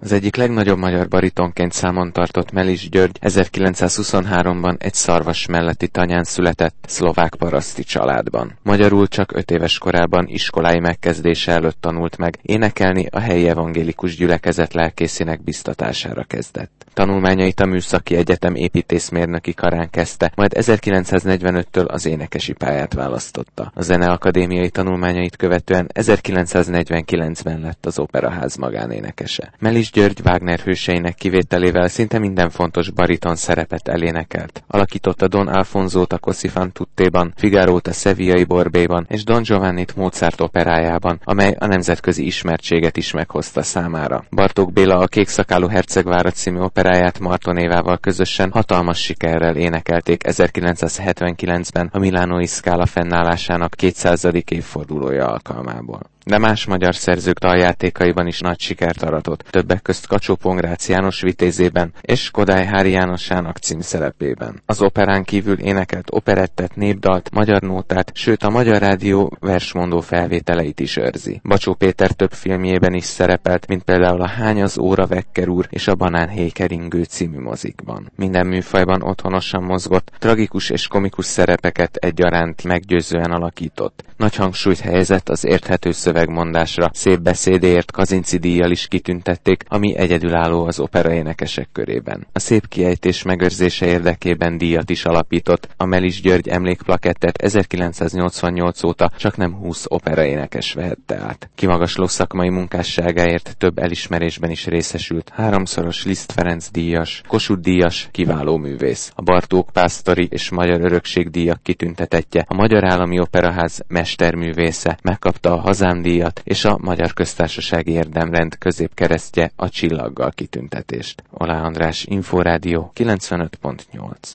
Az egyik legnagyobb magyar baritonként számon tartott Melis György 1923-ban egy Szarvas melletti tanyán született, szlovák paraszti családban. Magyarul csak 5 éves korában iskolái megkezdése előtt tanult meg, énekelni a helyi evangélikus gyülekezet lelkészének biztatására kezdett. Tanulmányait a Műszaki Egyetem építészmérnöki karán kezdte, majd 1945-től az énekesi pályát választotta. A zeneakadémiai tanulmányait követően 1949-ben lett az Operaház magánénekese. Melis György Wagner hőseinek kivételével szinte minden fontos bariton szerepet elénekelt. Alakította Don Alfonsót a Così fan tuttéban, Figarót a Sevillai Borbéban és Don Giovannit Mozart operájában, amely a nemzetközi ismertséget is meghozta számára. Bartók Béla a Kékszakálú Hercegvára című operáját Martonévával közösen hatalmas sikerrel énekelték 1979-ben a Milánói Scala fennállásának 200. évfordulója alkalmából. De más magyar szerzők daljátékaiban is nagy sikert aratott, többek közt Kacsó-Pongrácz János vitézében és Kodály Hári Jánosának címszerepében. Az operán kívül énekelt operettet, népdalt, magyar nótát, sőt a Magyar Rádió versmondó felvételeit is őrzi. Bacsó Péter több filmjében is szerepelt, mint például a Hány az óra Vekker úr és a Banánhéj keringő című mozikban. Minden műfajban otthonosan mozgott, tragikus és komikus szerepeket egyaránt meggyőzően alakított. Nagy hangsúlyt helyezett az érthető szövegmondásra, szép beszédéért Kazinczy díjjal is kitüntették, ami egyedülálló az operaénekesek körében. A szép kiejtés megőrzése érdekében díjat is alapított, a Melis György emlékplakettet 1988 óta csaknem 20 operaénekes vehette át. Kimagasló szakmai munkásságáért több elismerésben is részesült, 3-szoros Liszt Ferenc díjas, Kossuth díjas, kiváló művész, a Bartók Pásztori és Magyar Örökség díjak kitüntetettje, a Magyar Állami Operaház mesterművésze, megkapta a Hazám díjat és a Magyar Köztársasági Érdemrend középkeresztje, a Csillaggal kitüntetést. Olá András, Inforádió 95.8.